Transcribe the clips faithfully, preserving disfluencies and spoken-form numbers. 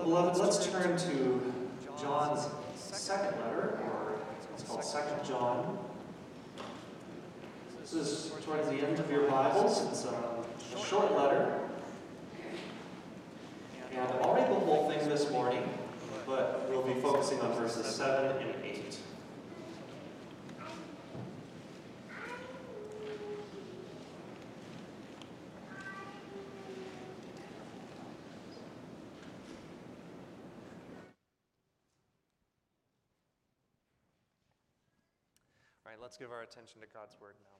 beloved, let's turn to John's second letter, or it's called Second John. This is towards the end of your Bibles. It's a, a short letter. And I'll read the whole thing this morning, but we'll be focusing on verses seven and eight. All right, let's give our attention to God's word now.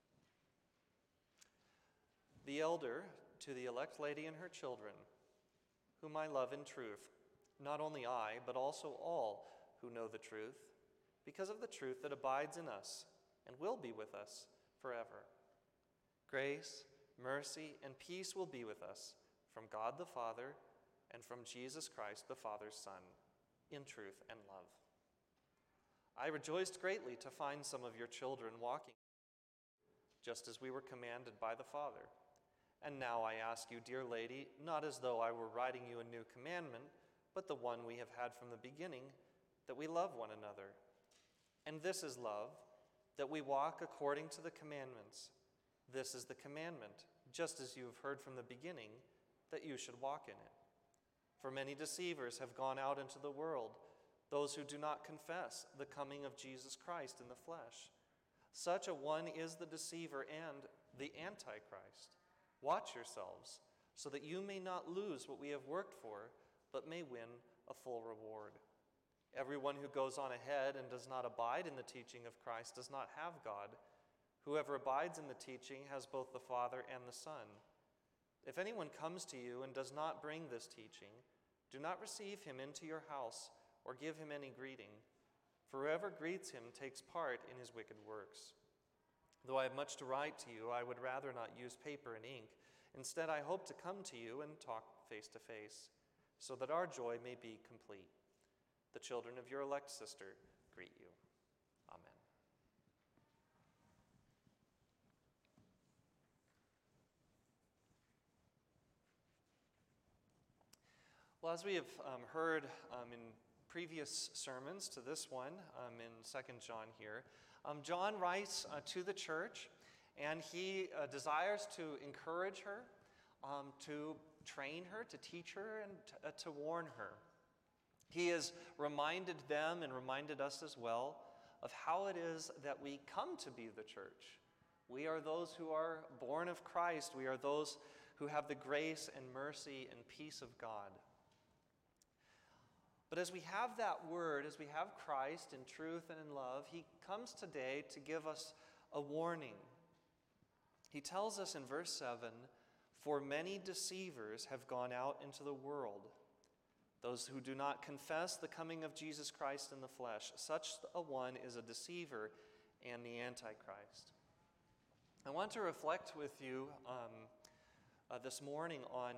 The elder to the elect lady and her children, whom I love in truth, not only I, but also all who know the truth, because of the truth that abides in us and will be with us forever. Grace, mercy, and peace will be with us from God the Father and from Jesus Christ, the Father's Son, in truth and love. I rejoiced greatly to find some of your children walking, just as we were commanded by the Father. And now I ask you, dear lady, not as though I were writing you a new commandment, but the one we have had from the beginning, that we love one another. And this is love, that we walk according to the commandments. This is the commandment, just as you have heard from the beginning, that you should walk in it. For many deceivers have gone out into the world, those who do not confess the coming of Jesus Christ in the flesh. Such a one is the deceiver and the Antichrist. Watch yourselves, so that you may not lose what we have worked for, but may win a full reward. Everyone who goes on ahead and does not abide in the teaching of Christ does not have God. Whoever abides in the teaching has both the Father and the Son. If anyone comes to you and does not bring this teaching, do not receive him into your house or give him any greeting, for whoever greets him takes part in his wicked works. Though I have much to write to you, I would rather not use paper and ink. Instead, I hope to come to you and talk face to face, so that our joy may be complete. The children of your elect sister greet you. Amen. Well, as we have um, heard um, in previous sermons to this one um, in Second John here, um, John writes uh, to the church, and he uh, desires to encourage her, um, to train her, to teach her, and t- uh, to warn her. He has reminded them and reminded us as well of how it is that we come to be the church. We are those who are born of Christ. We are those who have the grace and mercy and peace of God. But as we have that word, as we have Christ in truth and in love, he comes today to give us a warning. He tells us in verse seven, "For many deceivers have gone out into the world, those who do not confess the coming of Jesus Christ in the flesh. Such a one is a deceiver and the Antichrist." I want to reflect with you um, uh, this morning on,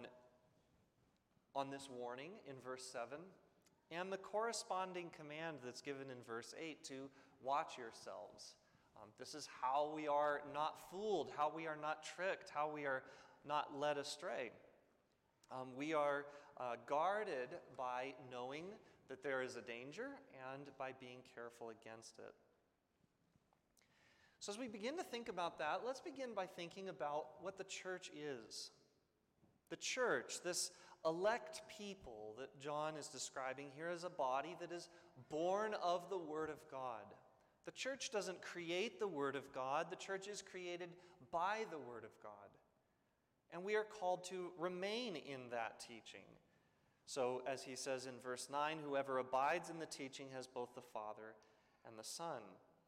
on this warning in verse seven, and the corresponding command that's given in verse eight to watch yourselves. Um, this is how we are not fooled, how we are not tricked, how we are not led astray. Um, we are uh, guarded by knowing that there is a danger and by being careful against it. So as we begin to think about that, let's begin by thinking about what the church is. The church, this elect people that John is describing here, as a body that is born of the Word of God. The church doesn't create the Word of God. The church is created by the Word of God. And we are called to remain in that teaching. So as he says in verse nine, whoever abides in the teaching has both the Father and the Son.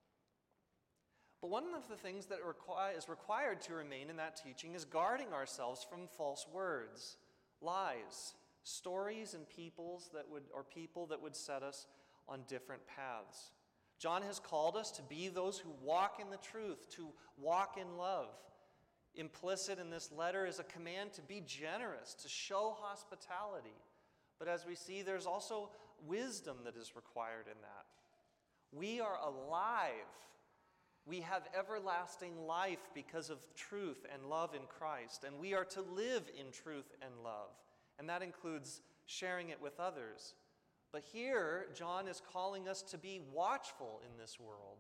But one of the things that requi- is required to remain in that teaching is guarding ourselves from false words, lies, stories and peoples that would or people that would set us on different paths. John has called us to be those who walk in the truth, to walk in love. Implicit in this letter is a command to be generous, to show hospitality. But as we see, there's also wisdom that is required in that. We are alive. We have everlasting life because of truth and love in Christ, and we are to live in truth and love. And that includes sharing it with others. But here, John is calling us to be watchful in this world.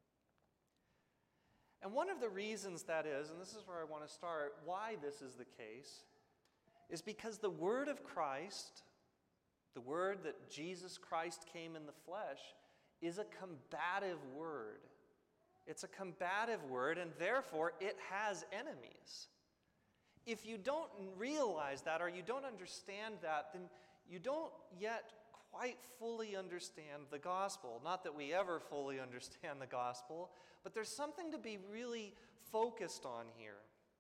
And one of the reasons that is, and this is where I want to start, why this is the case, is because the word of Christ, the word that Jesus Christ came in the flesh, is a combative word. It's a combative word, and therefore it has enemies. If you don't realize that, or you don't understand that, then you don't yet quite fully understand the gospel. Not that we ever fully understand the gospel, but there's something to be really focused on here.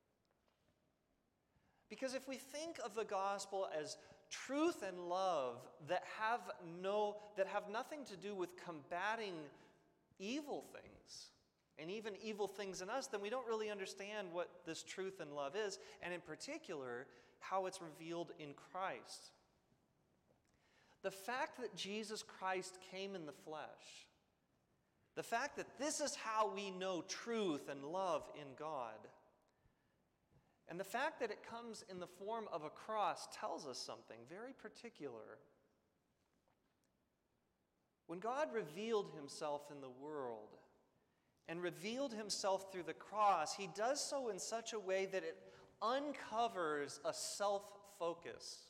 Because if we think of the gospel as truth and love that have no that have nothing to do with combating evil things, and even evil things in us, then we don't really understand what this truth and love is, and in particular, how it's revealed in Christ. The fact that Jesus Christ came in the flesh, the fact that this is how we know truth and love in God, and the fact that it comes in the form of a cross tells us something very particular. When God revealed himself in the world and revealed himself through the cross, he does so in such a way that it uncovers a self-focus.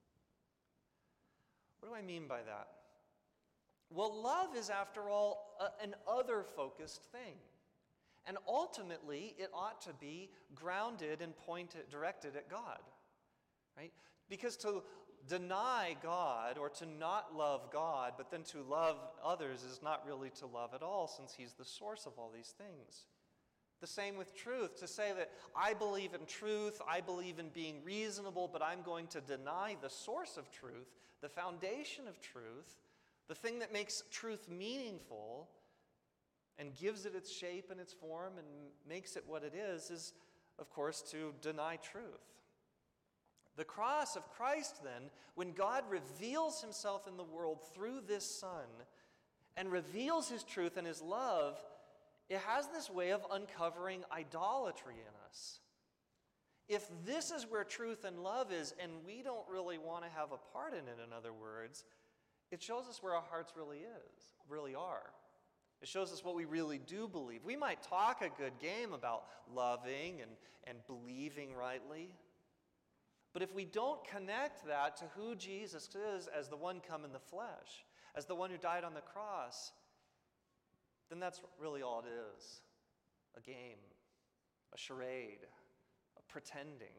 What do I mean by that? Well, love is, after all, a, an other-focused thing. And ultimately, it ought to be grounded and pointed, directed at God, right? Because to deny God or to not love God, but then to love others is not really to love at all, since he's the source of all these things. The same with truth. To say that I believe in truth, I believe in being reasonable, but I'm going to deny the source of truth, the foundation of truth, the thing that makes truth meaningful and gives it its shape and its form and makes it what it is, is, of course, to deny truth. The cross of Christ, then, when God reveals himself in the world through this Son and reveals his truth and his love, it has this way of uncovering idolatry in us. If this is where truth and love is, and we don't really want to have a part in it, in other words, it shows us where our hearts really is, really are. It shows us what we really do believe. We might talk a good game about loving and, and believing rightly, but if we don't connect that to who Jesus is as the one come in the flesh, as the one who died on the cross, then that's really all it is. A game, a charade, a pretending.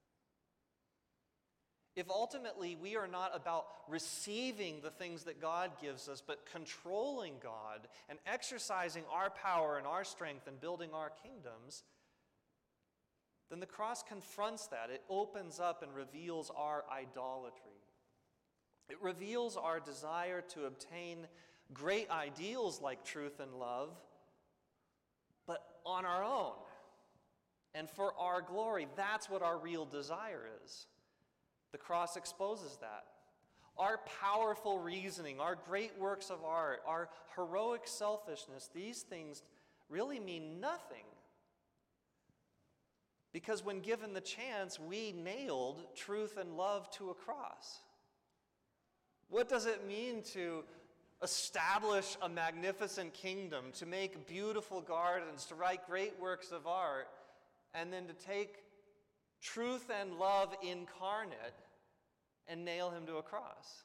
If ultimately we are not about receiving the things that God gives us, but controlling God and exercising our power and our strength and building our kingdoms, then the cross confronts that. It opens up and reveals our idolatry. It reveals our desire to obtain great ideals like truth and love, but on our own and for our glory. That's what our real desire is. The cross exposes that. Our powerful reasoning, our great works of art, our heroic selfishness, these things really mean nothing. Because when given the chance, we nailed truth and love to a cross. What does it mean to establish a magnificent kingdom, to make beautiful gardens, to write great works of art, and then to take truth and love incarnate and nail him to a cross?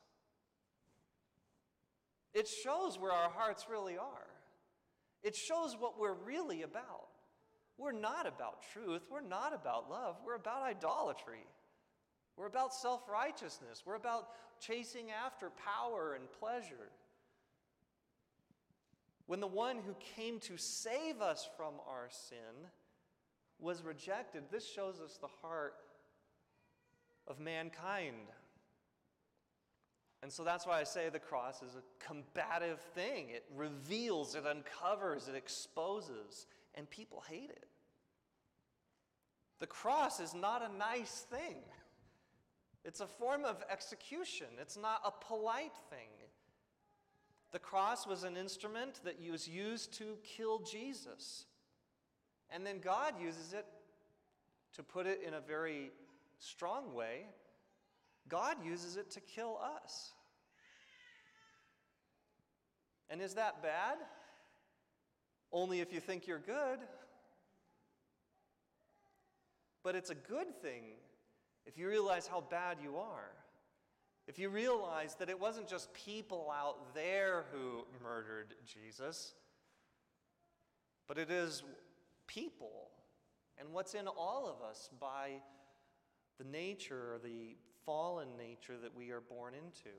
It shows where our hearts really are. It shows what we're really about. We're not about truth. We're not about love. We're about idolatry. We're about self-righteousness. We're about chasing after power and pleasure. When the one who came to save us from our sin was rejected, this shows us the heart of mankind. And so that's why I say the cross is a combative thing. It reveals, it uncovers, it exposes, and people hate it. The cross is not a nice thing. It's a form of execution. It's not a polite thing. The cross was an instrument that was used to kill Jesus. And then God uses it to put it in a very strong way, God uses it to kill us. And is that bad? Only if you think you're good. But it's a good thing if you realize how bad you are. If you realize that it wasn't just people out there who murdered Jesus, but it is people and what's in all of us by the nature, or the fallen nature that we are born into.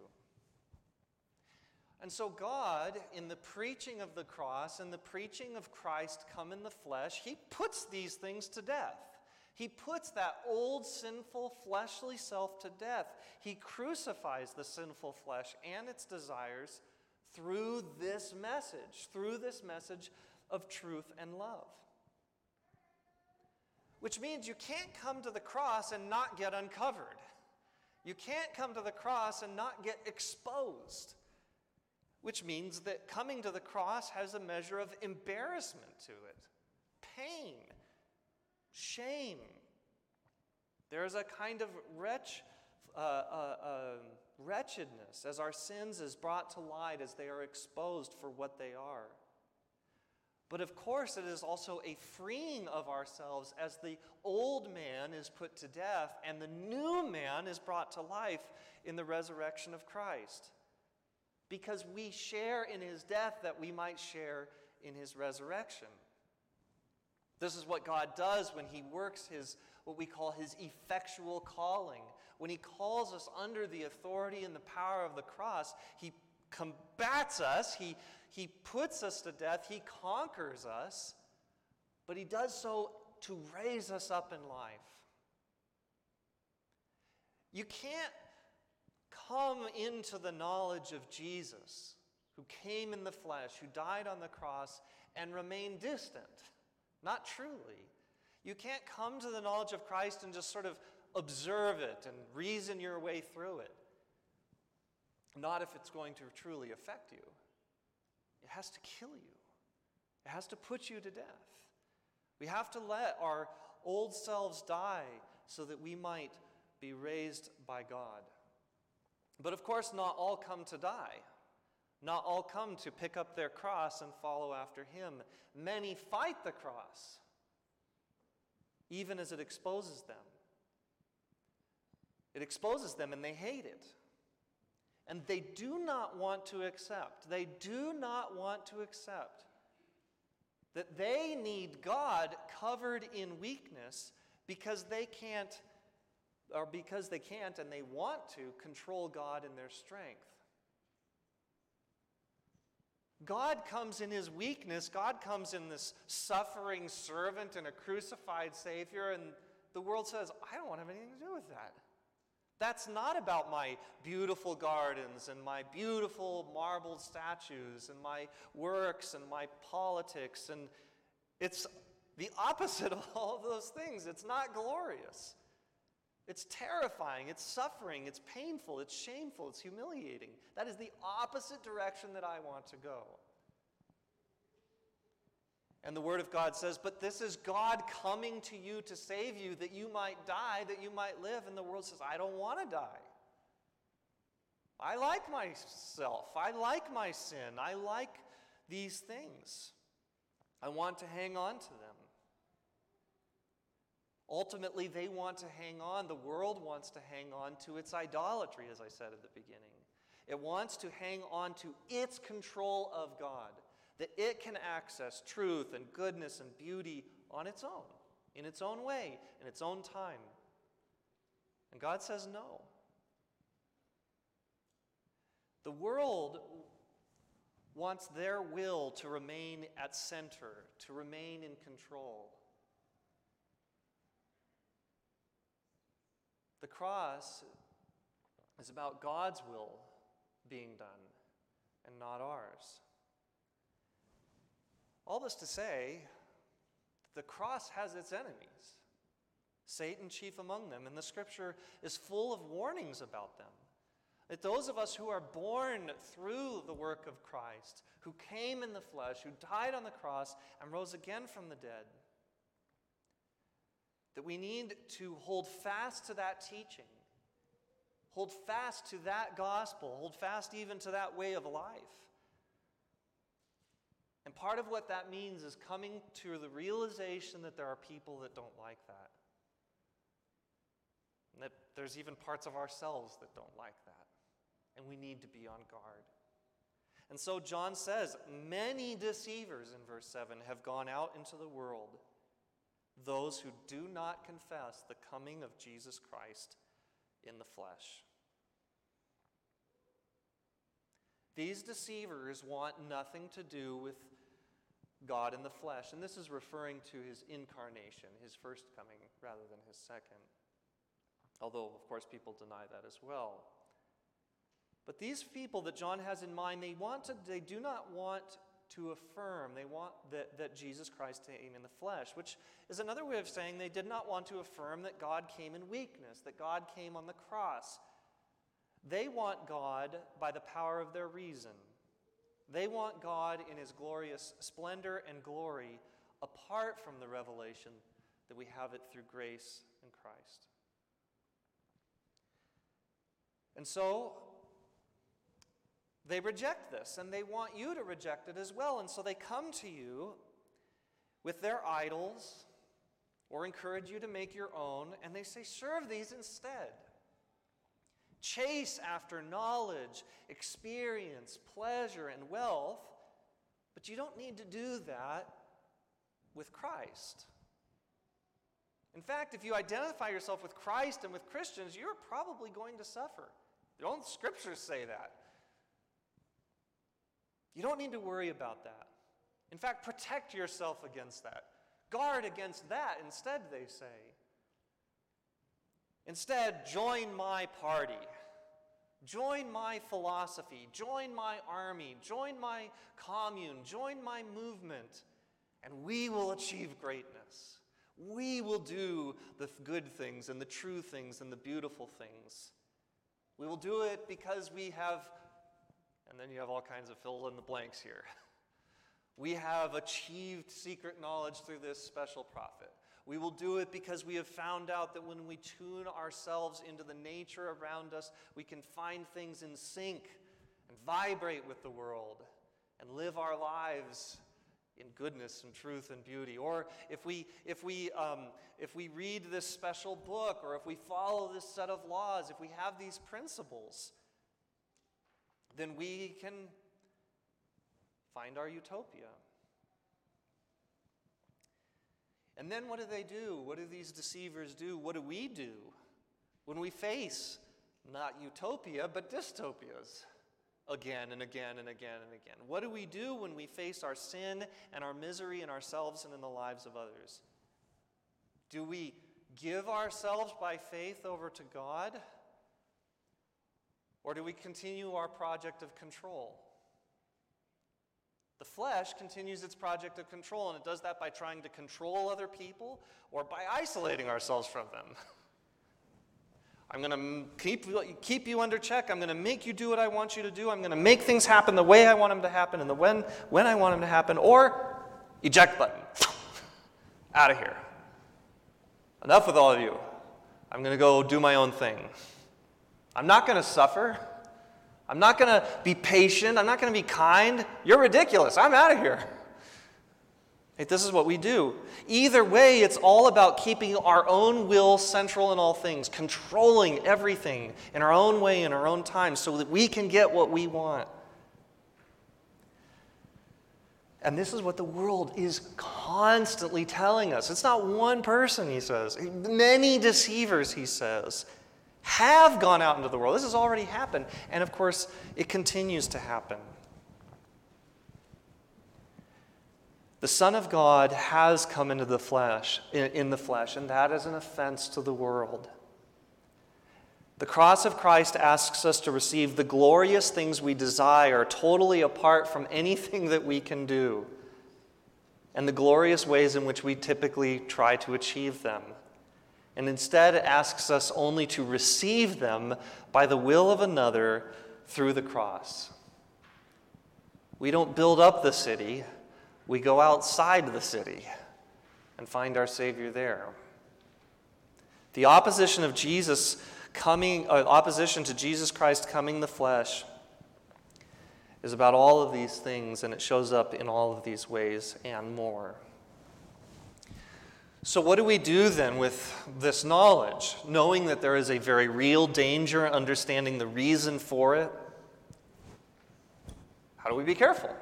And so God, in the preaching of the cross and the preaching of Christ come in the flesh, he puts these things to death. He puts that old sinful fleshly self to death. He crucifies the sinful flesh and its desires through this message, through this message of truth and love. Which means you can't come to the cross and not get uncovered. You can't come to the cross and not get exposed. Which means that coming to the cross has a measure of embarrassment to it, pain, shame. There is a kind of wretch, uh, uh, uh, wretchedness as our sins is brought to light, as they are exposed for what they are. But of course, it is also a freeing of ourselves as the old man is put to death and the new man is brought to life in the resurrection of Christ. Because we share in his death that we might share in his resurrection. This is what God does when he works his, what we call his effectual calling. When he calls us under the authority and the power of the cross, he combats us, he, he puts us to death, he conquers us, but he does so to raise us up in life. You can't come into the knowledge of Jesus, who came in the flesh, who died on the cross, and remain distant. Not truly. You can't come to the knowledge of Christ and just sort of observe it and reason your way through it. Not if it's going to truly affect you. It has to kill you. It has to put you to death. We have to let our old selves die so that we might be raised by God. But of course, not all come to die. Not all come to pick up their cross and follow after him. Many fight the cross, even as it exposes them. It exposes them and they hate it. And they do not want to accept, they do not want to accept that they need God covered in weakness because they can't, or because they can't and they want to control God in their strength. God comes in his weakness, God comes in this suffering servant and a crucified Savior, and the world says, I don't want to have anything to do with that. That's not about my beautiful gardens and my beautiful marbled statues and my works and my politics. And it's the opposite of all of those things. It's not glorious. It's terrifying. It's suffering. It's painful. It's shameful. It's humiliating. That is the opposite direction that I want to go. And the Word of God says, but this is God coming to you to save you, that you might die, that you might live. And the world says, I don't want to die. I like myself. I like my sin. I like these things. I want to hang on to them. Ultimately, they want to hang on. The world wants to hang on to its idolatry, as I said at the beginning. It wants to hang on to its control of God, that it can access truth and goodness and beauty on its own, in its own way, in its own time. And God says no. The world wants their will to remain at center, to remain in control. The cross is about God's will being done and not ours. All this to say, the cross has its enemies, Satan chief among them, and the scripture is full of warnings about them. That those of us who are born through the work of Christ, who came in the flesh, who died on the cross and rose again from the dead, that we need to hold fast to that teaching Hold fast to that gospel. Hold fast even to that way of life. And part of what that means is coming to the realization that there are people that don't like that. And that there's even parts of ourselves that don't like that. And we need to be on guard. And so John says, many deceivers in verse seven have gone out into the world, those who do not confess the coming of Jesus Christ in the flesh. These deceivers want nothing to do with God in the flesh. And this is referring to his incarnation, his first coming rather than his second. Although, of course, people deny that as well. But these people that John has in mind, they want to, they do not want to affirm, they want that, that Jesus Christ came in the flesh, which is another way of saying they did not want to affirm that God came in weakness, that God came on the cross. They want God by the power of their reason. They want God in his glorious splendor and glory apart from the revelation that we have it through grace in Christ. And so they reject this, and they want you to reject it as well. And so they come to you with their idols or encourage you to make your own, and they say, serve these instead. Chase after knowledge, experience, pleasure, and wealth, but you don't need to do that with Christ. In fact, if you identify yourself with Christ and with Christians, you're probably going to suffer. Don't scriptures say that? You don't need to worry about that. In fact, protect yourself against that. Guard against that instead, they say. Instead, join my party. Join my philosophy. Join my army. Join my commune. Join my movement. And we will achieve greatness. We will do the good things and the true things and the beautiful things. We will do it because we have, and then you have all kinds of fill in the blanks here. We have achieved secret knowledge through this special prophet. We will do it because we have found out that when we tune ourselves into the nature around us, we can find things in sync and vibrate with the world and live our lives in goodness and truth and beauty. Or if we if we um, if we read this special book, or if we follow this set of laws, if we have these principles, then we can find our utopia. And then what do they do? What do these deceivers do? What do we do when we face not utopia, but dystopias again and again and again and again? What do we do when we face our sin and our misery in ourselves and in the lives of others? Do we give ourselves by faith over to God? Or do we continue our project of control? The flesh continues its project of control, and it does that by trying to control other people or by isolating ourselves from them. I'm going to keep, keep you under check. I'm going to make you do what I want you to do. I'm going to make things happen the way I want them to happen and the when, when I want them to happen. Or eject button. Out of here. Enough with all of you. I'm going to go do my own thing. I'm not going to suffer. I'm not going to be patient. I'm not going to be kind. You're ridiculous. I'm out of here. Hey, this is what we do. Either way, it's all about keeping our own will central in all things, controlling everything in our own way, in our own time, so that we can get what we want. And this is what the world is constantly telling us. It's not one person, he says. Many deceivers, he says, have gone out into the world. This has already happened. And of course, it continues to happen. The Son of God has come into the flesh, in the flesh, and that is an offense to the world. The cross of Christ asks us to receive the glorious things we desire, totally apart from anything that we can do, and the glorious ways in which we typically try to achieve them. And instead asks us only to receive them by the will of another through the cross. We don't build up the city. We go outside the city and find our Savior there. The opposition of Jesus coming, uh, opposition to Jesus Christ coming in the flesh is about all of these things, and it shows up in all of these ways and more. So what do we do then with this knowledge, knowing that there is a very real danger, understanding the reason for it? How do we be careful?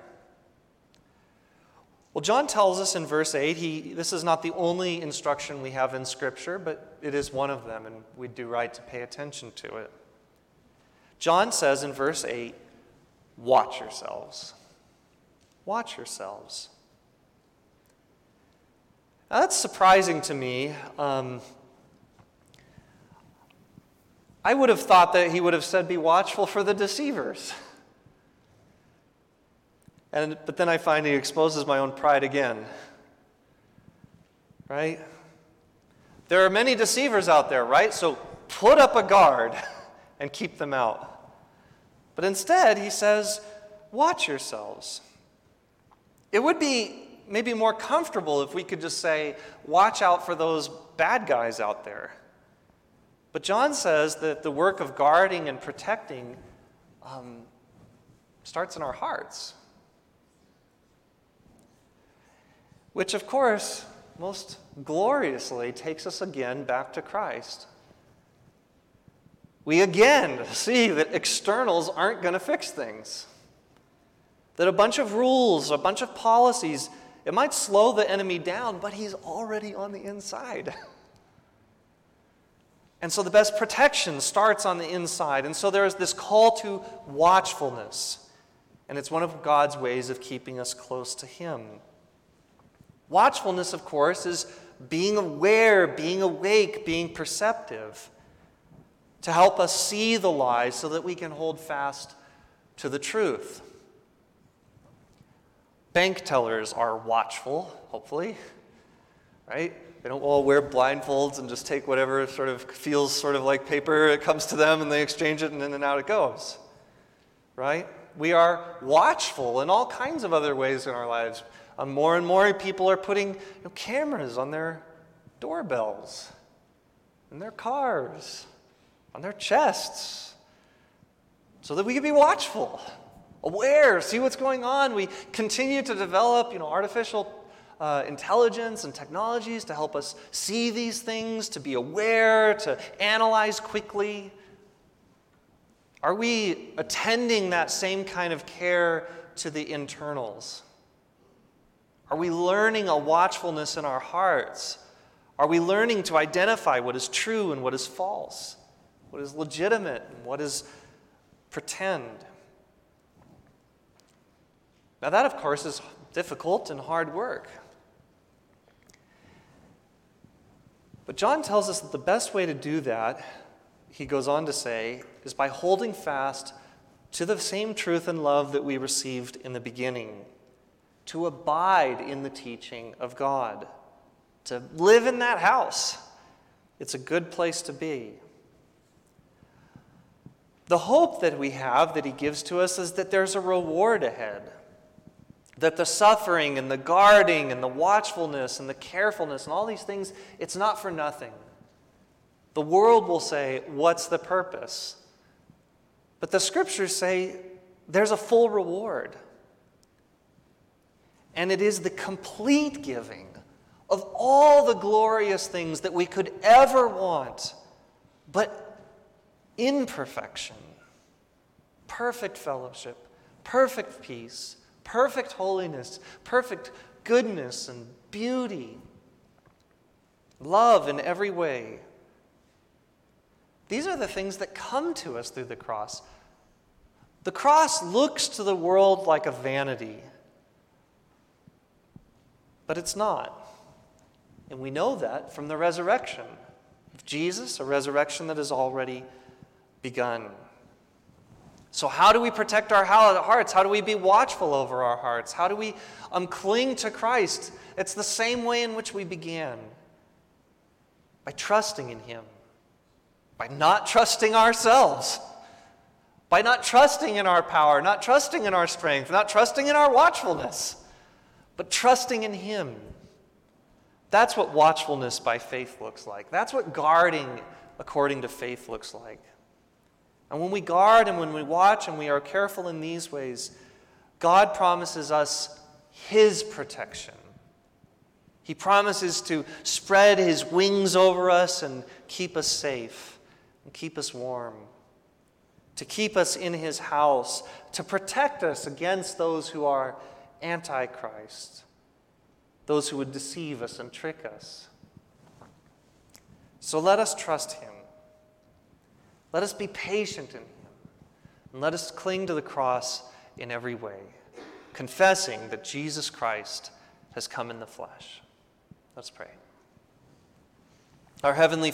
Well, John tells us in verse eight, he, this is not the only instruction we have in Scripture, but it is one of them, and we do right to pay attention to it. John says in verse eight, watch yourselves. Watch yourselves. Now, that's surprising to me. Um, I would have thought that he would have said, be watchful for the deceivers. And, but then I find he exposes my own pride again. Right? There are many deceivers out there, right? So put up a guard and keep them out. But instead, he says, watch yourselves. It would be maybe more comfortable if we could just say, watch out for those bad guys out there. But John says that the work of guarding and protecting um, starts in our hearts. Which, of course, most gloriously takes us again back to Christ. We again see that externals aren't going to fix things. That a bunch of rules, a bunch of policies, it might slow the enemy down, but he's already on the inside. And so the best protection starts on the inside. And so there is this call to watchfulness. And it's one of God's ways of keeping us close to Him. Watchfulness, of course, is being aware, being awake, being perceptive, to help us see the lies so that we can hold fast to the truth. Bank tellers are watchful, hopefully, right? They don't all wear blindfolds and just take whatever sort of feels sort of like paper it comes to them and they exchange it and in and out it goes, right? We are watchful in all kinds of other ways in our lives. Um, more and more people are putting you know, cameras on their doorbells, in their cars, on their chests, so that we can be watchful, aware, see what's going on. We continue to develop, you know, artificial uh, intelligence and technologies to help us see these things, to be aware, to analyze quickly. Are we attending that same kind of care to the internals? Are we learning a watchfulness in our hearts? Are we learning to identify what is true and what is false? What is legitimate and what is pretend? Now that, of course, is difficult and hard work. But John tells us that the best way to do that, he goes on to say, is by holding fast to the same truth and love that we received in the beginning, to abide in the teaching of God, to live in that house. It's a good place to be. The hope that we have that he gives to us is that there's a reward ahead, that the suffering and the guarding and the watchfulness and the carefulness and all these things, it's not for nothing. The world will say, what's the purpose? But the scriptures say there's a full reward. And it is the complete giving of all the glorious things that we could ever want, but in perfection. Perfect fellowship, perfect peace, perfect holiness, perfect goodness and beauty, love in every way. These are the things that come to us through the cross. The cross looks to the world like a vanity, but it's not. And we know that from the resurrection of Jesus, a resurrection that has already begun. So how do we protect our hearts? How do we be watchful over our hearts? How do we um, cling to Christ? It's the same way in which we began, by trusting in Him, by not trusting ourselves, by not trusting in our power, not trusting in our strength, not trusting in our watchfulness, but trusting in Him. That's what watchfulness by faith looks like. That's what guarding according to faith looks like. And when we guard and when we watch and we are careful in these ways, God promises us His protection. He promises to spread His wings over us and keep us safe and keep us warm, to keep us in His house, to protect us against those who are antichrist, those who would deceive us and trick us. So let us trust Him. Let us be patient in Him. And let us cling to the cross in every way, confessing that Jesus Christ has come in the flesh. Let's pray. Our Heavenly